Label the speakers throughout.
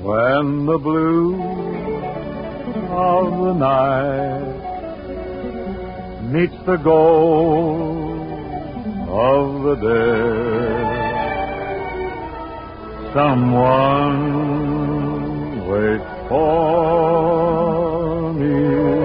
Speaker 1: When the blue of the night meets the gold of the day, someone waits for me.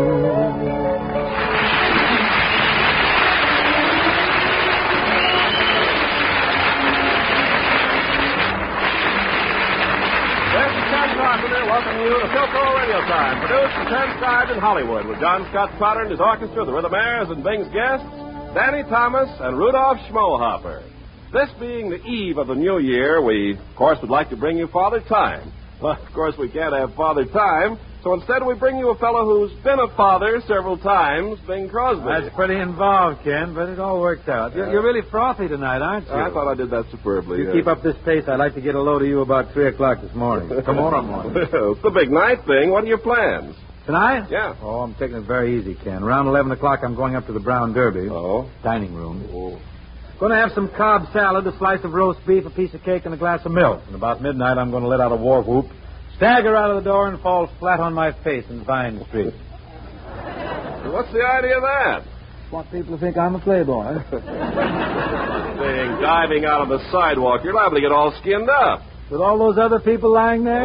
Speaker 2: Welcome you to Philco Radio Time, produced for 10 stars in Hollywood, with John Scott Potter and his orchestra, the Rhythmaires, and Bing's guests, Danny Thomas and Rudolph Schmohopper. This being the eve of the new year, we, of course, would like to bring you Father Time. Well, of course, we can't have Father Time, so instead we bring you a fellow who's been a father several times, Bing Crosby.
Speaker 1: That's pretty involved, Ken, but it all worked out. You're really frothy tonight, aren't you?
Speaker 2: I thought I did that superbly.
Speaker 1: You keep up this pace, I'd like to get a load of you about 3 o'clock this morning. Tomorrow morning.
Speaker 2: Well, it's the big night thing. What are your plans?
Speaker 1: Tonight?
Speaker 2: Yeah.
Speaker 1: Oh, I'm taking it very easy, Ken. Around 11 o'clock, I'm going up to the Brown Derby.
Speaker 2: Oh?
Speaker 1: Dining room.
Speaker 2: Oh.
Speaker 1: Going to have some Cobb salad, a slice of roast beef, a piece of cake, and a glass of milk. And about midnight, I'm going to let out a war whoop, stagger out of the door, and fall flat on my face in Vine Street.
Speaker 2: What's the idea of that?
Speaker 1: Want people to think I'm a playboy.
Speaker 2: Saying diving out on the sidewalk, you're liable to get all skinned up.
Speaker 1: With all those other people lying there?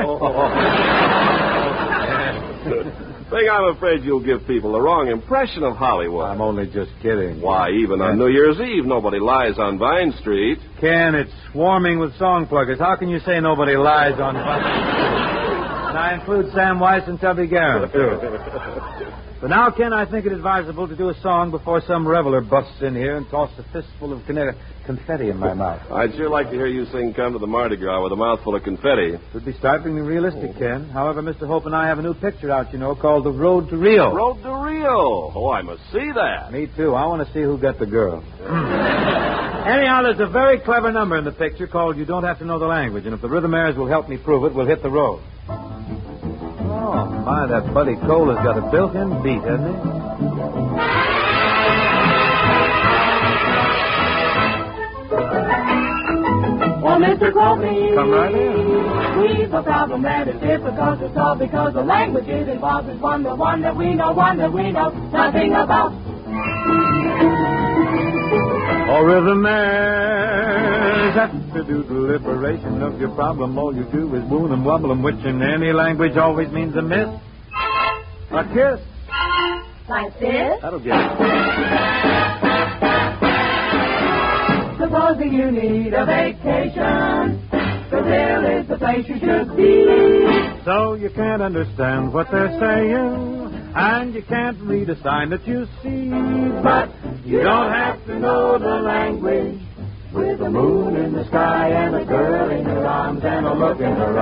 Speaker 2: Thing, I'm afraid you'll give people the wrong impression of Hollywood.
Speaker 1: I'm only just kidding.
Speaker 2: Why, even on New Year's Eve, nobody lies on Vine Street.
Speaker 1: Ken, it's swarming with song pluggers. How can you say nobody lies on Vine Street? And I include Sam Weiss and Tubby Garrett, too. But now, Ken, I think it advisable to do a song before some reveler busts in here and tosses a fistful of confetti in my mouth.
Speaker 2: I'd sure like to hear you sing Come to the Mardi Gras with a mouthful of confetti.
Speaker 1: It would be startlingly realistic, Ken. However, Mr. Hope and I have a new picture out, you know, called The Road to Rio.
Speaker 2: Road to Rio? Oh, I must see that.
Speaker 1: Me, too. I want to see who got the girl. Anyhow, there's a very clever number in the picture called You Don't Have to Know the Language, and if the Rhythmaires will help me prove it, we'll hit the road. Oh, my, that Buddy Cole has got a built-in beat, hasn't he?
Speaker 3: Well, Mr. Crosby,
Speaker 1: Come right in.
Speaker 3: we've a problem that is difficult to solve because the language is involved is one that we know nothing about.
Speaker 1: Oh, Rhythmaires, after due deliberation of your problem, all you do is woon and wobble 'em, which in any language always means a miss. A kiss.
Speaker 3: Like this?
Speaker 1: That'll get it.
Speaker 3: Supposing you need a vacation, Brazil is the place you should be.
Speaker 1: So you can't understand what they're saying, and you can't read a sign that you see.
Speaker 3: But you don't have to know the language. With the moon in the sky and a girl in her arms and a look in her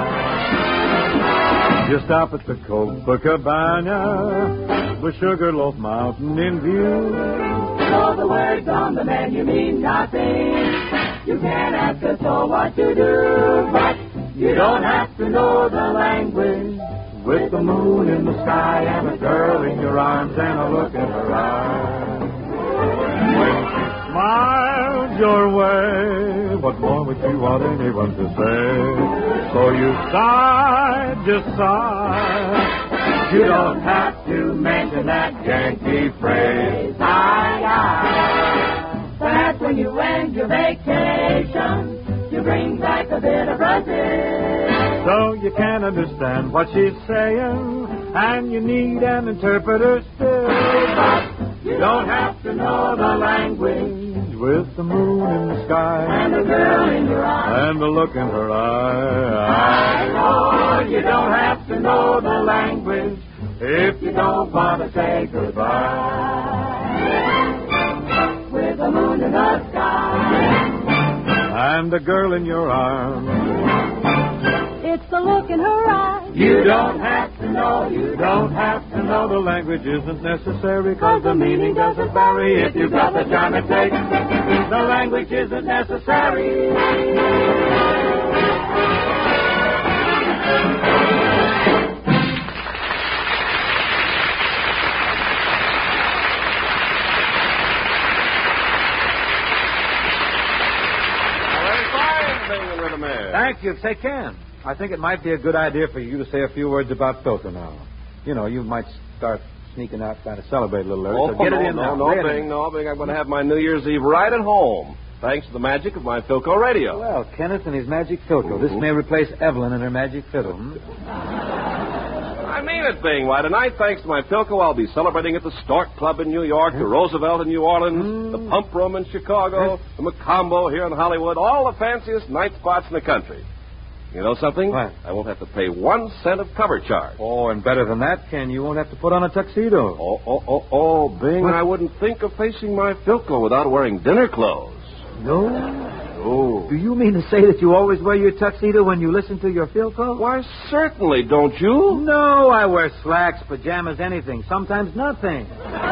Speaker 3: eyes.
Speaker 1: You stop at the Copacabana with Sugarloaf Mountain in view.
Speaker 3: So the words on the menu mean nothing. You can't ask a soul what to do, but you don't have to know the language. With the moon in the sky and a girl in your arms and a look in her eyes.
Speaker 1: When she smiles your way, what more would you want anyone to say? So you sigh, just sigh.
Speaker 3: You don't have to mention that Yankee phrase, aye, aye. Perhaps when you end your vacation, you bring back a bit of Brazil.
Speaker 1: So you can't understand what she's saying, and you need an interpreter still.
Speaker 3: But you don't have to know the language.
Speaker 1: With the moon in the sky
Speaker 3: And the girl in your eyes.
Speaker 1: and the look in her eye.
Speaker 3: I know you don't have to know the language if you don't want to say goodbye. With the moon in the sky
Speaker 1: And the girl in your arms.
Speaker 3: it's the look in her eyes. You don't have to know, you don't have to know.
Speaker 1: The language isn't necessary, cause the meaning doesn't vary if you've got the time it takes. The language isn't necessary.
Speaker 2: Very fine, Bing and Rhythmaires.
Speaker 1: Thank you. Say Ken. I think it might be a good idea for you to say a few words about Philco now. You know, you might start sneaking out trying to celebrate a little early. So get it in now.
Speaker 2: No, Bing. I'm going to have my New Year's Eve right at home, thanks to the magic of my Philco radio.
Speaker 1: Well, Kenneth and his magic Philco. This may replace Evelyn and her magic fiddle.
Speaker 2: I mean it, Bing. Why, tonight, thanks to my Philco, I'll be celebrating at the Stork Club in New York, the Roosevelt in New Orleans, the Pump Room in Chicago, the Macombo here in Hollywood, all the fanciest night spots in the country. You know something?
Speaker 1: What?
Speaker 2: I won't have to pay 1 cent of cover charge.
Speaker 1: Oh, and better than that, Ken, you won't have to put on a tuxedo.
Speaker 2: Oh, Bing,
Speaker 1: What?
Speaker 2: I wouldn't think of facing my Philco without wearing dinner clothes.
Speaker 1: No?
Speaker 2: Oh.
Speaker 1: Do you mean to say that you always wear your tuxedo when you listen to your Philco?
Speaker 2: Why, certainly, don't you?
Speaker 1: No, I wear slacks, pajamas, anything. Sometimes nothing.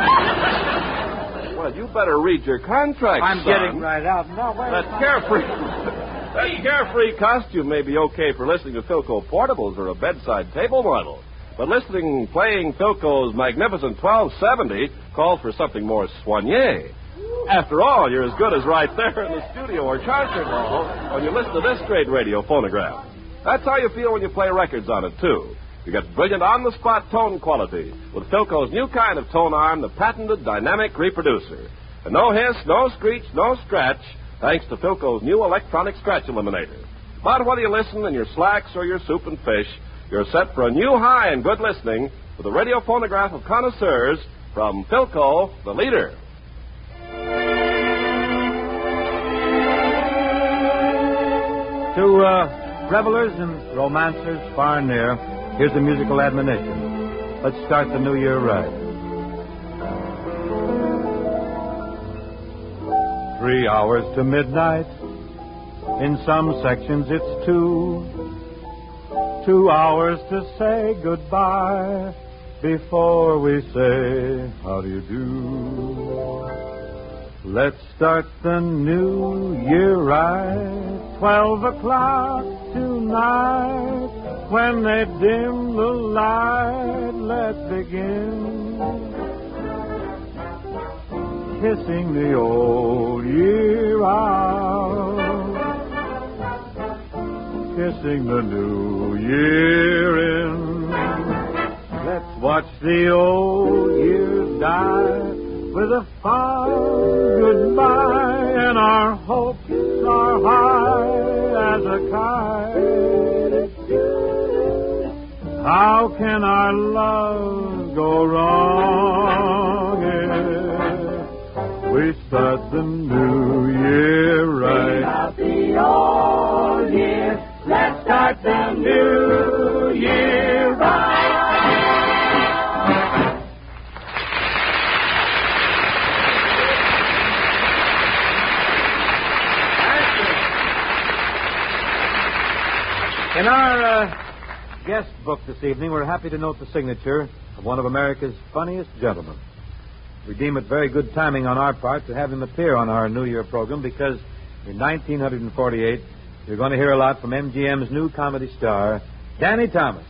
Speaker 2: Well, you better read your contract,
Speaker 1: I'm
Speaker 2: son.
Speaker 1: getting right out. No, wait.
Speaker 2: That carefree costume may be okay for listening to Philco portables or a bedside table model. But playing Philco's magnificent 1270 calls for something more soigné. After all, you're as good as right there in the studio or concert hall when you listen to this great radio phonograph. That's how you feel when you play records on it, too. You get brilliant on-the-spot tone quality with Philco's new kind of tone arm, the patented dynamic reproducer. And no hiss, no screech, no scratch, thanks to Philco's new electronic scratch eliminator. But whether you listen in your slacks or your soup and fish, you're set for a new high in good listening with the radio phonograph of connoisseurs from Philco, the leader.
Speaker 1: To revelers and romancers far and near, here's a musical admonition. Let's start the new year right. 3 hours to midnight. In some sections it's 2. 2 hours to say goodbye before we say how do you do. Let's start the new year right. 12 o'clock tonight. When they dim the light, let's begin kissing the old year out, kissing the new year in. Let's watch the old year die with a fond goodbye, and our hopes are high as a kite. How can our love go wrong if we start the new year right?
Speaker 3: Out the old year, let's start the new year right.
Speaker 1: In our guest book this evening, we're happy to note the signature of one of America's funniest gentlemen. We deem it very good timing on our part to have him appear on our New Year program because in 1948, you're going to hear a lot from MGM's new comedy star, Danny Thomas.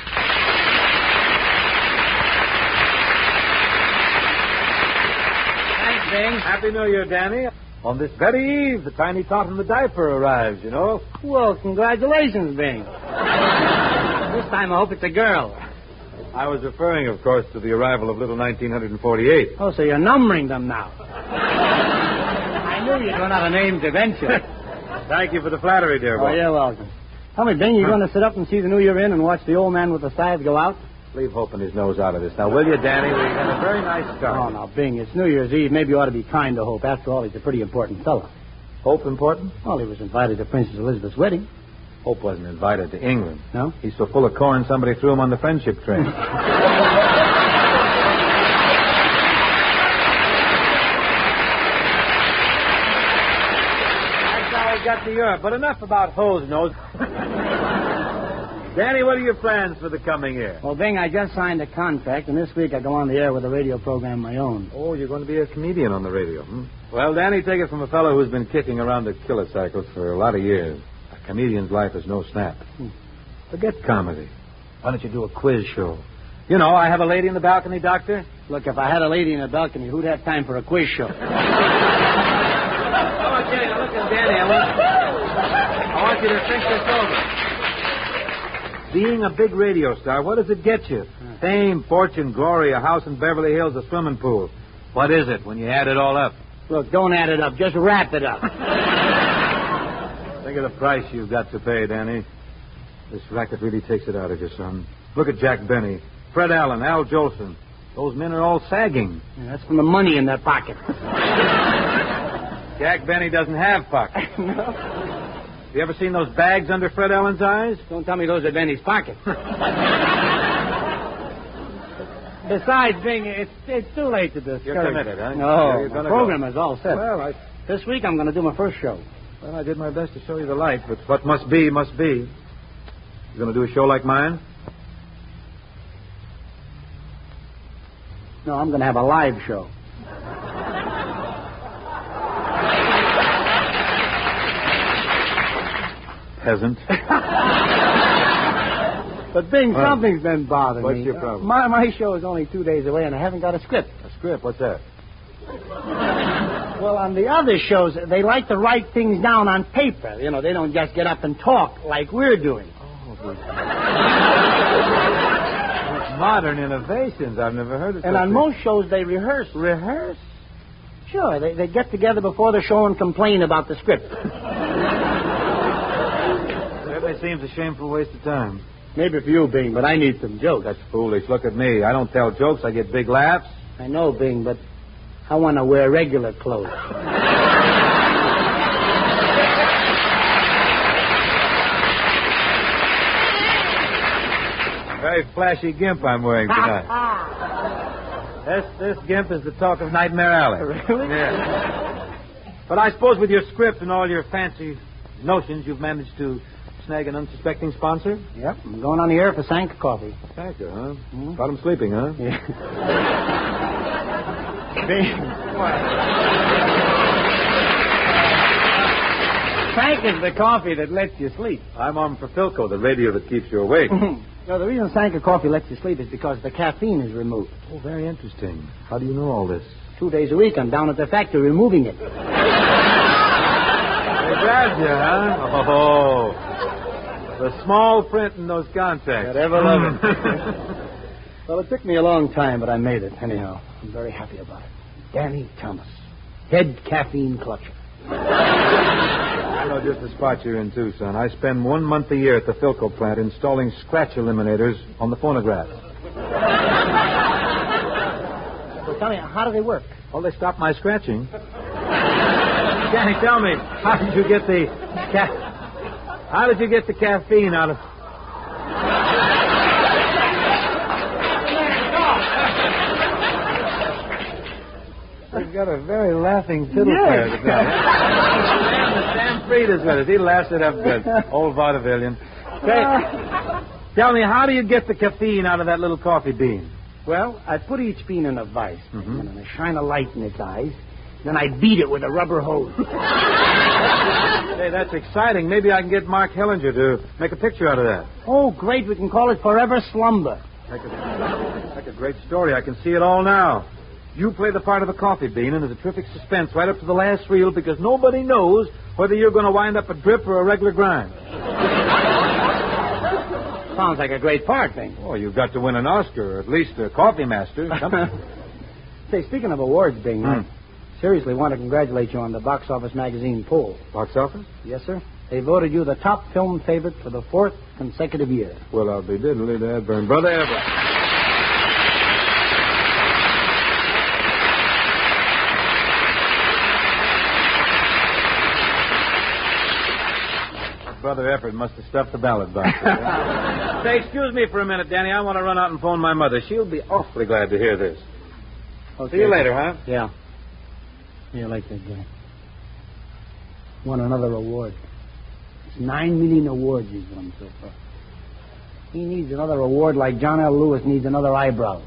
Speaker 4: Thanks, Bing.
Speaker 1: Happy New Year, Danny. On this very eve, the tiny tot in the diaper arrives, you know.
Speaker 4: Well, congratulations, Bing. This time I hope it's a girl.
Speaker 1: I was referring, of course, to the arrival of little 1948.
Speaker 4: Oh, so you're numbering them now. I knew you'd run out of names eventually.
Speaker 1: Thank you for the flattery, dear boy.
Speaker 4: Oh, you're welcome. Tell me, Bing, you going to sit up and see the New Year in and watch the old man with the scythe go out?
Speaker 1: Leave hoping his nose out of this. Now, will you, Danny? We've got a very nice start.
Speaker 4: Oh, now, Bing, it's New Year's Eve. Maybe you ought to be kind to Hope. After all, he's a pretty important fellow.
Speaker 1: Hope important?
Speaker 4: Well, he was invited to Princess Elizabeth's wedding.
Speaker 1: Hope wasn't invited to England.
Speaker 4: No?
Speaker 1: He's so full of corn, somebody threw him on the friendship train. That's how he got to Europe. But enough about hose nose. Danny, what are your plans for the coming year?
Speaker 4: Well, Bing, I just signed a contract, and this week I go on the air with a radio program of my own.
Speaker 1: Oh, you're going to be a comedian on the radio, hmm? Well, Danny, take it from a fellow who's been kicking around the killer cycles for a lot of years. A comedian's life is no snap. Forget comedy. Why don't you do a quiz show? You know, I have a lady in the balcony, Doctor.
Speaker 4: Look, if I had a lady in the balcony, who'd have time for a quiz show?
Speaker 1: Oh, Jenny, now look at Danny. I want you to think this over. Being a big radio star, what does it get you? Fame, fortune, glory, a house in Beverly Hills, a swimming pool. What is it when you add it all up?
Speaker 4: Look, don't add it up. Just wrap it up.
Speaker 1: Think of the price you've got to pay, Danny. This racket really takes it out of you, son. Look at Jack Benny, Fred Allen, Al Jolson. Those men are all sagging.
Speaker 4: Yeah, that's from the money in their pocket.
Speaker 1: Jack Benny doesn't have pockets.
Speaker 4: No.
Speaker 1: You ever seen those bags under Fred Allen's eyes?
Speaker 4: Don't tell me those are Benny's pockets. Besides, Bing, it's too late to discuss.
Speaker 1: You're committed, huh?
Speaker 4: No,
Speaker 1: You're
Speaker 4: the
Speaker 1: gonna
Speaker 4: program
Speaker 1: go.
Speaker 4: is all set.
Speaker 1: Well,
Speaker 4: This week I'm going to do my first show.
Speaker 1: I did my best to show you the light, but what must be, must be. You going to do a show like mine?
Speaker 4: No, I'm going to have a live show.
Speaker 1: Peasant.
Speaker 4: But, Bing, something's been bothering me.
Speaker 1: What's your problem?
Speaker 4: My show is only 2 days away, and I haven't got a script.
Speaker 1: A script? What's that?
Speaker 4: Well, on the other shows, they like to write things down on paper. You know, they don't just get up and talk like we're doing.
Speaker 1: Modern innovations. I've never heard of
Speaker 4: And on most shows, they rehearse.
Speaker 1: Rehearse?
Speaker 4: Sure, they get together before the show and complain about the script.
Speaker 1: Certainly seems a shameful waste of time.
Speaker 4: Maybe for you, Bing, but I need some jokes.
Speaker 1: That's foolish. Look at me. I don't tell jokes. I get big laughs.
Speaker 4: I know, Bing, but I want to wear regular clothes.
Speaker 1: Very flashy gimp I'm wearing tonight. This gimp is the talk of Nightmare Alley.
Speaker 4: Really?
Speaker 1: Yeah. But I suppose with your script and all your fancy notions, you've managed to snag an unsuspecting sponsor?
Speaker 4: Yep, I'm going on the air for Sanka Coffee.
Speaker 1: Sanka, huh?
Speaker 4: Hmm?
Speaker 1: Got him sleeping, huh?
Speaker 4: Yeah. Bing. Sanka's the coffee that lets you sleep.
Speaker 1: I'm on for Philco, the radio that keeps you awake.
Speaker 4: No, the reason Sanka Coffee lets you sleep is because the caffeine is removed.
Speaker 1: Oh, very interesting. How do you know all this?
Speaker 4: 2 days a week, I'm down at the factory removing it.
Speaker 1: They grabbed you, huh? Oh, the small print in those contacts.
Speaker 4: I'd ever love it. Well, it took me a long time, but I made it. Anyhow, I'm very happy about it. Danny Thomas, head caffeine clutcher.
Speaker 1: I know just the spot you're in, too, son. I spend 1 month a year at the Philco plant installing scratch eliminators on the phonograph.
Speaker 4: So tell me, how do they work?
Speaker 1: Well, they stop my scratching. Danny, tell me, how did you get the caffeine out of... He's got a very laughing fiddle player tonight. Sam Fried is with us. He laughs it up good. Old vaudevillian. Say, tell me, how do you get the caffeine out of that little coffee bean?
Speaker 4: Well, I put each bean in a vice, and I shine a light in its eyes. Then I beat it with a rubber hose.
Speaker 1: Hey, that's exciting. Maybe I can get Mark Hellinger to make a picture out of that.
Speaker 4: Oh, great. We can call it Forever Slumber.
Speaker 1: Like a great story. I can see it all now. You play the part of a coffee bean, and there's a terrific suspense right up to the last reel because nobody knows whether you're going to wind up a drip or a regular grind.
Speaker 4: Sounds like a great part, Bing.
Speaker 1: Oh, you've got to win an Oscar, or at least a coffee master.
Speaker 4: Say, speaking of awards, Bing, I seriously want to congratulate you on the Box Office Magazine poll.
Speaker 1: Box office?
Speaker 4: Yes, sir. They voted you the top film favorite for the 4th consecutive year.
Speaker 1: Well, I'll be diddly dad burn. Brother Everett. Brother Everett must have stuffed the ballot box. Say, excuse me for a minute, Danny. I want to run out and phone my mother. She'll be awfully glad to hear this.
Speaker 4: Okay.
Speaker 1: See you later, huh?
Speaker 4: Yeah. See you later, Jay. Won another award. It's 9 million awards he's won so far. He needs another award like John L. Lewis needs another eyebrow.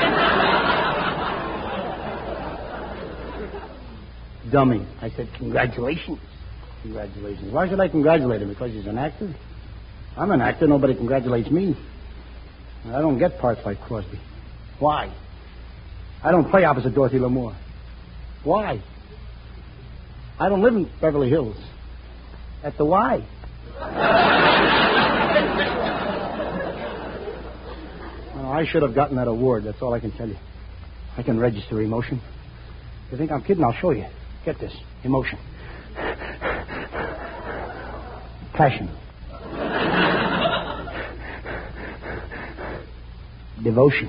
Speaker 4: Dummy. I said, congratulations. Congratulations. Why should I congratulate him? Because he's an actor? I'm an actor. Nobody congratulates me. I don't get parts like Crosby. Why? I don't play opposite Dorothy Lamour. Why? I don't live in Beverly Hills. At the Y. I should have gotten that award. That's all I can tell you. I can register emotion. You think I'm kidding? I'll show you. Get this. Emotion. Passion. Devotion.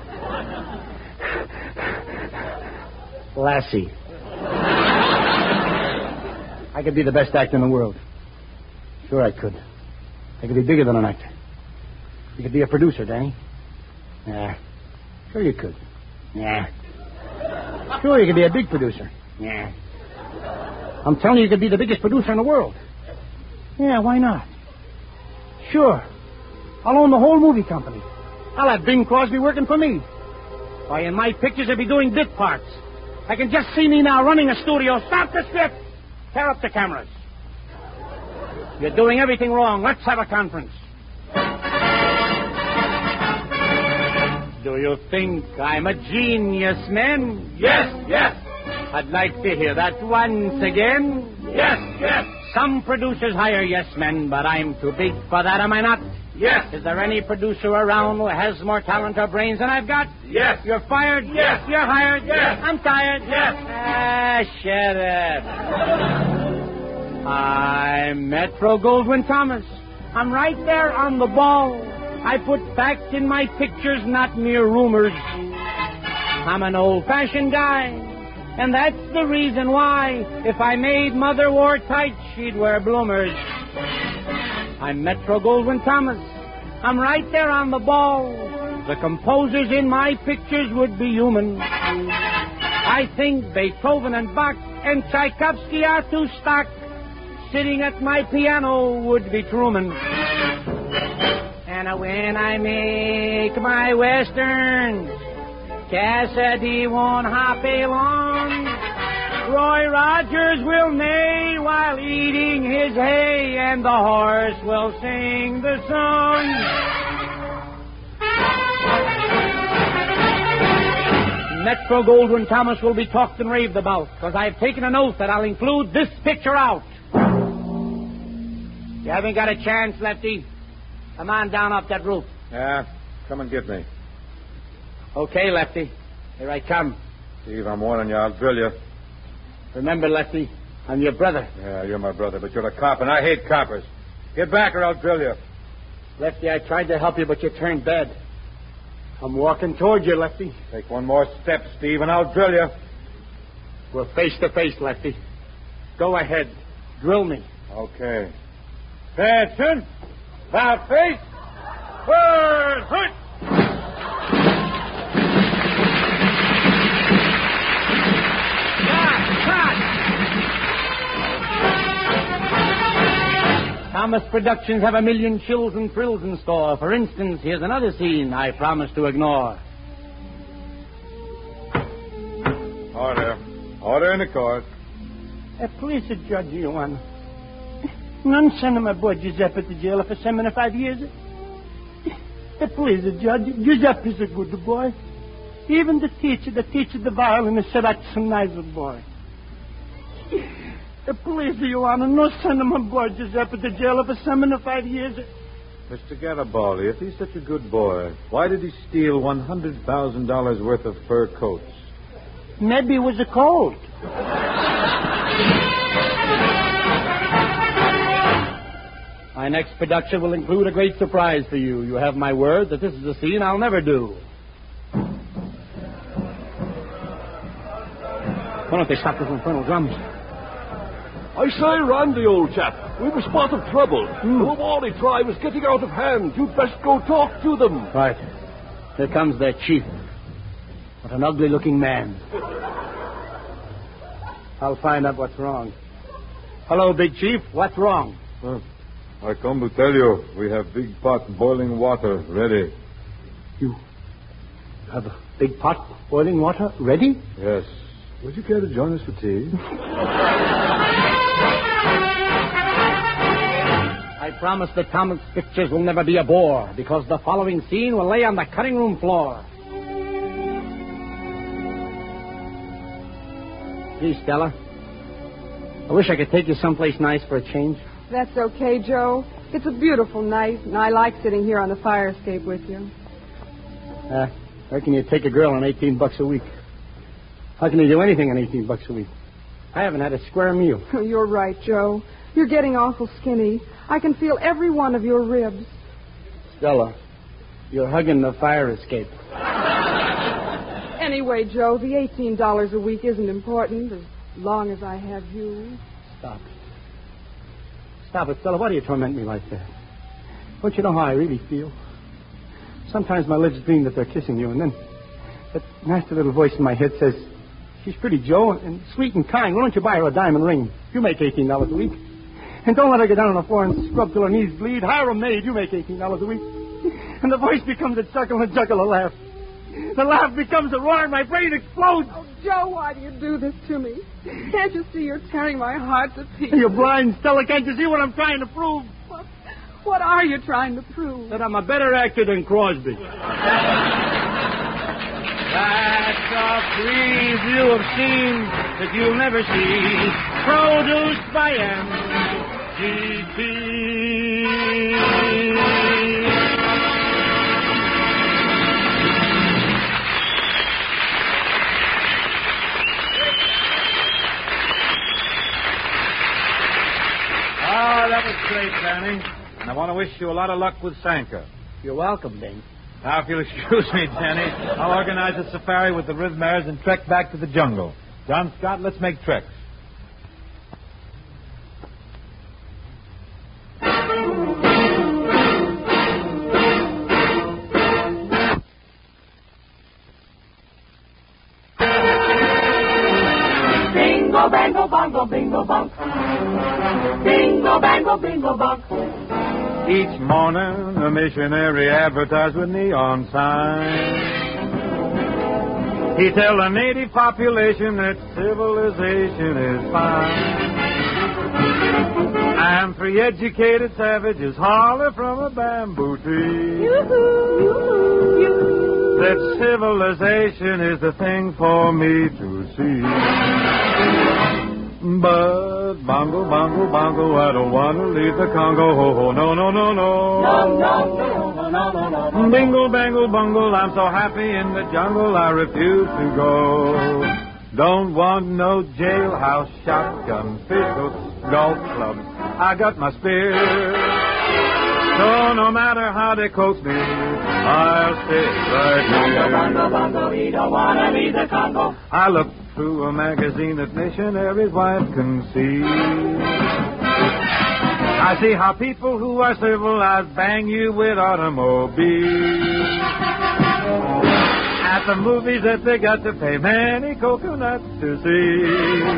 Speaker 4: Lassie. I could be the best actor in the world. Sure I could. I could be bigger than an actor. You could be a producer, Danny. Yeah. Sure you could. Yeah. Sure you could be a big producer. Yeah. I'm telling you could be the biggest producer in the world. Yeah, why not? Sure. I'll own the whole movie company. I'll have Bing Crosby working for me. Why, in my pictures, I'll be doing bit parts. I can just see me now running a studio. Stop the script. Tear up the cameras. You're doing everything wrong. Let's have a conference. Do you think I'm a genius, man?
Speaker 2: Yes, yes.
Speaker 4: I'd like to hear that once again.
Speaker 2: Yes, yes.
Speaker 4: Some producers hire yes men, but I'm too big for that, am I not?
Speaker 2: Yes.
Speaker 4: Is there any producer around who has more talent or brains than I've got?
Speaker 2: Yes.
Speaker 4: You're fired?
Speaker 2: Yes.
Speaker 4: You're hired?
Speaker 2: Yes.
Speaker 4: I'm tired?
Speaker 2: Yes.
Speaker 4: Shut up. I'm Metro Goldwyn Thomas. I'm right there on the ball. I put facts in my pictures, not mere rumors. I'm an old-fashioned guy, and that's the reason why if I made Mother wore tights, she'd wear bloomers. I'm Metro Goldwyn Thomas. I'm right there on the ball. The composers in my pictures would be human. I think Beethoven and Bach and Tchaikovsky are too stock. Sitting at my piano would be Truman. And when I make my westerns, Cassidy won't hop along. Roy Rogers will neigh while eating his hay, and the horse will sing the song. Metro Goldwyn Thomas will be talked and raved about, because I've taken an oath that I'll include this picture out. You haven't got a chance, Lefty. Come on down off that roof.
Speaker 1: Yeah, come and get me.
Speaker 4: Okay, Lefty. Here I come.
Speaker 1: Steve, I'm warning you. I'll drill you.
Speaker 4: Remember, Lefty, I'm your brother.
Speaker 1: Yeah, you're my brother, but you're a cop, and I hate coppers. Get back or I'll drill you.
Speaker 4: Lefty, I tried to help you, but you turned bad. I'm walking toward you, Lefty.
Speaker 1: Take one more step, Steve, and I'll drill you.
Speaker 4: We're face to face, Lefty. Go ahead. Drill me.
Speaker 1: Okay. Attention. About face. Forward. Hoot. Thomas Productions have 1 million chills and thrills in store. For instance, here's another scene I promise to ignore. Order. Order in the court.
Speaker 4: Please, Judge, you want. None send my boy Giuseppe to jail for 75 years. Please, Judge, Giuseppe's a good boy. Even the teacher the violin, said that's a nice boy. Please, Your Honor, no send my boy Giuseppe to jail for 75 years.
Speaker 1: Mr. Garibaldi, if he's such a good boy, why did he steal $100,000 worth of fur coats?
Speaker 4: Maybe it was a cold. My next production will include a great surprise for you. You have my word that this is a scene I'll never do. Why don't they stop those infernal drums?
Speaker 2: I say, Randy, old chap, we've a spot of trouble. The Wally tribe is getting out of hand. You'd best go talk to them.
Speaker 4: Right. Here comes their chief. What an ugly-looking man. I'll find out what's wrong. Hello, Big Chief. What's wrong?
Speaker 1: I come to tell you, we have big pot boiling water ready.
Speaker 4: You have a big pot boiling water ready?
Speaker 1: Yes. Would you care to join us for tea?
Speaker 4: I promise that Thomas Pictures will never be a bore, because the following scene will lay on the cutting room floor. Gee, Stella, I wish I could take you someplace nice for a change.
Speaker 5: That's okay, Joe. It's a beautiful night, and I like sitting here on the fire escape with you.
Speaker 4: How can you take a girl on $18 a week? How can you do anything on $18 a week? I haven't had a square meal.
Speaker 5: You're right, Joe. You're getting awful skinny. I can feel every one of your ribs.
Speaker 4: Stella, you're hugging the fire escape.
Speaker 5: Anyway, Joe, the $18 a week isn't important as long as I have you.
Speaker 4: Stop. Stop it, Stella. Why do you torment me like that? Don't you know how I really feel? Sometimes my lips dream that they're kissing you, and then that nasty little voice in my head says, she's pretty, Joe, and sweet and kind. Why don't you buy her a diamond ring? You make $18 a week. And don't let her get down on the floor and scrub till her knees bleed. Hire a maid. You make $18 a week. And the voice becomes a chuckle and a chuckle, a laugh. The laugh becomes a roar and my brain explodes.
Speaker 5: Oh, Joe, why do you do this to me? Can't you see you're tearing my heart to pieces?
Speaker 4: You're blind, Stella. Can't you see what I'm trying to prove?
Speaker 5: What are you trying to prove?
Speaker 4: That I'm a better actor than Crosby.
Speaker 1: That's a preview of scenes that you'll never see. Produced by MGP. That was great, Danny. And I want to wish you a lot of luck with Sanka.
Speaker 4: You're welcome, Dane.
Speaker 1: Now, if you'll excuse me, Danny, I'll organize a safari with the Rhythmares and trek back to the jungle. John Scott, let's make treks.
Speaker 3: Bingo, bango, bongo, bingo, bonk. Bingo, bango, bingo, bonk.
Speaker 1: Each morning, a missionary advertised with neon signs. He tell the native population that civilization is fine. And three educated savages holler from a bamboo tree that civilization is the thing for me to see. But bongo, bongo, bongo, I don't want to leave the Congo. Oh, no, no, no, no. Bingle, bangle, bungle, I'm so happy in the jungle, I refuse to go. Don't want no jailhouse, shotgun, fish-hooks, golf clubs. I got my spear. So no matter how they coax me, I'll stay right here.
Speaker 3: Bongo, bongo, he don't want to leave the Congo.
Speaker 1: I look through a magazine that missionaries' wives can see. I see how people who are civilized bang you with automobiles. At the movies that they got to pay many coconuts to see.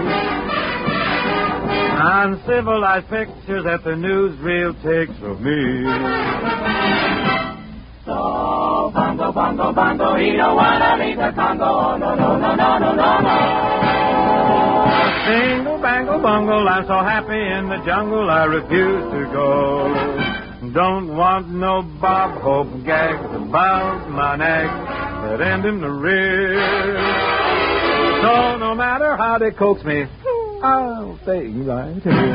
Speaker 1: Uncivilized pictures that the newsreel takes of me.
Speaker 3: So, bongo, bongo, bongo, he don't want to leave the Congo. No, no, no, no, no, no, no.
Speaker 1: Bingle, bangle, bungle, I'm so happy in the jungle, I refuse to go. Don't want no Bob Hope gags about my neck that end in the rear. So no matter how they coax me, I'll stay right here.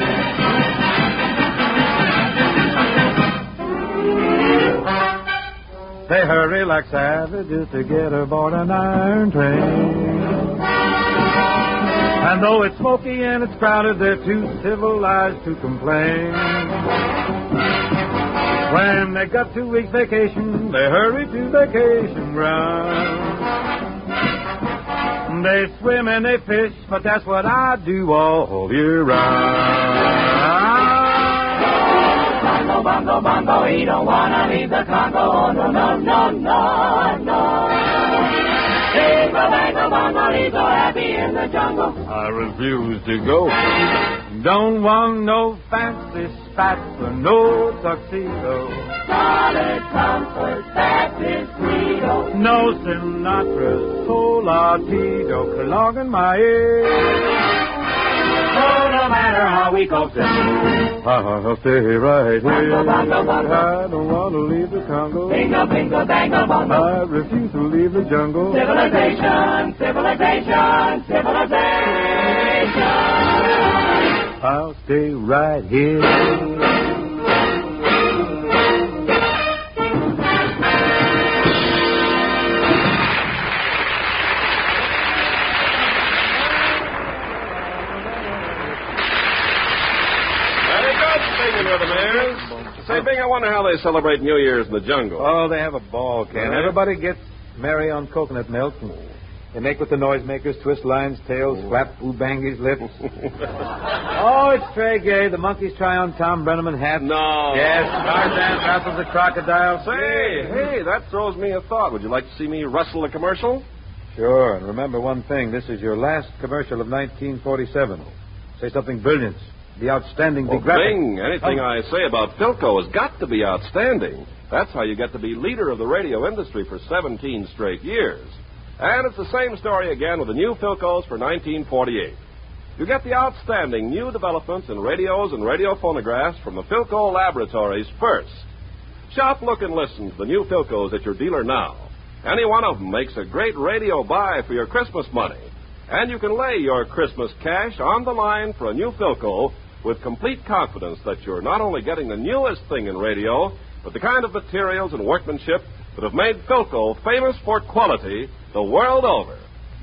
Speaker 1: They hurry like savages to get aboard an iron train. And though it's smoky and it's crowded, they're too civilized to complain. When they got 2 weeks vacation, they hurry to vacation ground. They swim and they fish, but that's what I do all year round.
Speaker 3: Bongo, bongo, bongo, he don't want to leave the Congo. No, no, no, no, no. Bingo, bango, bongo, he's so happy in the jungle.
Speaker 1: I refuse to go. Don't want no fancy spats or no tuxedo.
Speaker 3: Solid comfort, that's his credo.
Speaker 1: No Sinatra, Solatito, clogging my ear.
Speaker 3: Oh, no matter how we coax him,
Speaker 1: I'll stay right here.
Speaker 3: Bongo, bongo, bongo.
Speaker 1: I don't want to leave the Congo.
Speaker 3: bingo, bingo, bango, bongo.
Speaker 1: I refuse to leave the jungle.
Speaker 3: Civilization, civilization, civilization.
Speaker 1: I'll stay right here.
Speaker 2: Bing, I wonder how they celebrate New Year's in the jungle.
Speaker 1: Oh, they have a ball, Ken.
Speaker 2: Uh-huh.
Speaker 1: Everybody gets merry on coconut milk. And they make with the noisemakers, twist lions' tails, flap Ubangi's lips. Oh, it's Trey Gay. The monkeys try on Tom Brenneman hats.
Speaker 2: No.
Speaker 1: Yes, Tarzan rattles the crocodile.
Speaker 2: Hey, that throws me a thought. Would you like to see me wrestle a commercial?
Speaker 1: Sure, and remember one thing. This is your last commercial of 1947. Say something brilliant. Be outstanding. Be graphic.
Speaker 2: Bing, anything I say about Philco has got to be outstanding. That's how you get to be leader of the radio industry for 17 straight years. And it's the same story again with the new Philcos for 1948. You get the outstanding new developments in radios and radio phonographs from the Philco laboratories first. Shop, look, and listen to the new Philcos at your dealer now. Any one of them makes a great radio buy for your Christmas money. And you can lay your Christmas cash on the line for a new Philco with complete confidence that you're not only getting the newest thing in radio, but the kind of materials and workmanship that have made Philco famous for quality the world over.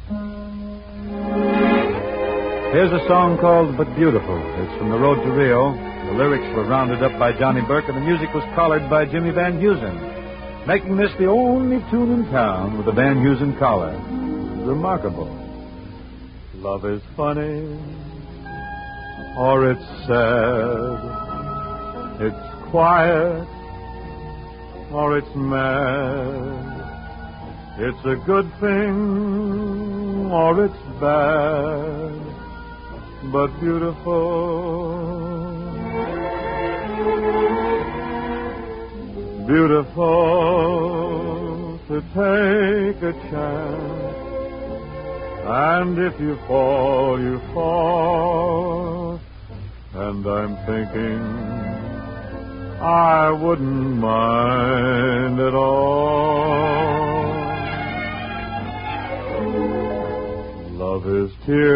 Speaker 1: Here's a song called But Beautiful. It's from The Road to Rio. The lyrics were rounded up by Johnny Burke, and the music was collared by Jimmy Van Heusen, making this the only tune in town with a Van Heusen collar. Remarkable. Love is funny, or it's sad. It's quiet, or it's mad. It's a good thing, or it's bad, but beautiful. Beautiful to take a chance. And if you fall, you fall. And I'm thinking I wouldn't mind at all. Love is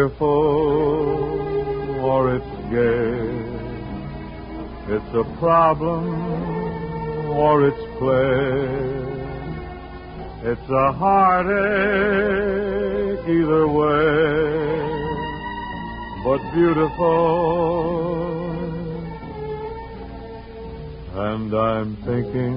Speaker 1: tearful or it's gay. It's a problem or it's play. It's a heartache either way, but beautiful. And I'm thinking,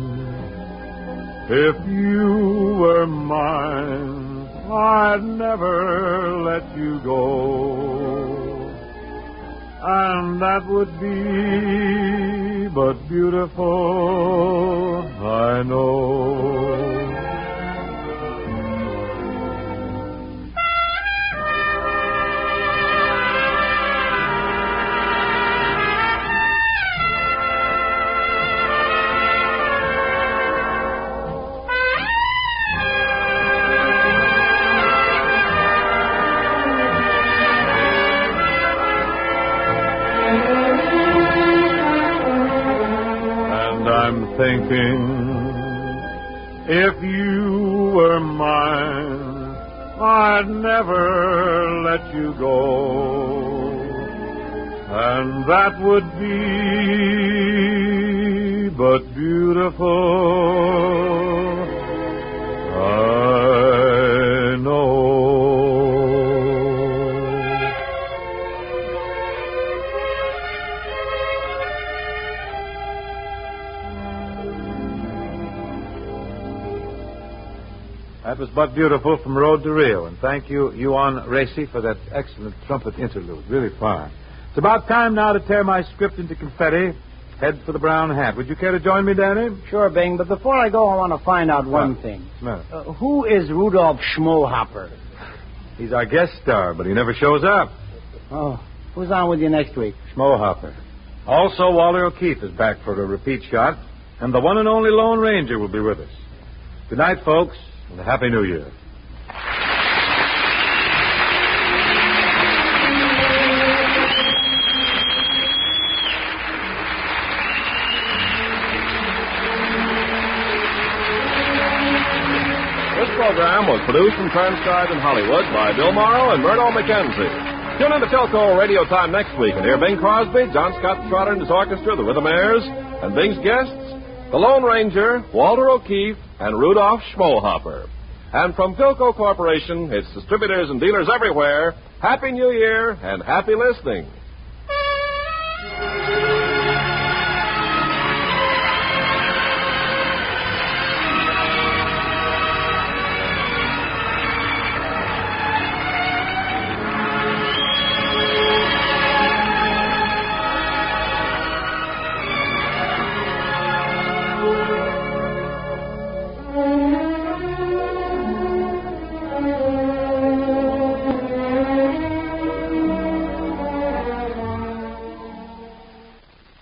Speaker 1: if you were mine, I'd never let you go. And that would be but beautiful, I know. Thinking, if you were mine, I'd never let you go. And that would be but beautiful, I know. That was But Beautiful from Road to Rio. And thank you, Yuan Racy, for that excellent trumpet interlude. Really fine. It's about time now to tear my script into confetti. Head for the brown hat. Would you care to join me, Danny?
Speaker 4: Sure, Bing, but before I go, I want to find out one thing. Who is Rudolph Schmohopper?
Speaker 1: He's our guest star, but he never shows up.
Speaker 4: Oh, who's on with you next week?
Speaker 1: Schmohopper. Also, Walter O'Keefe is back for a repeat shot, and the one and only Lone Ranger will be with us. Good night, folks. And a Happy New Year.
Speaker 2: This program was produced and transcribed in Hollywood by Bill Morrow and Murdo McKenzie. Tune in to Philco Radio Time next week and hear Bing Crosby, John Scott Trotter and his orchestra, the Rhythmaires, and Bing's guests, the Lone Ranger, Walter O'Keefe, and Rudolph Schmohopper. And from Philco Corporation, its distributors and dealers everywhere, Happy New Year and happy listening.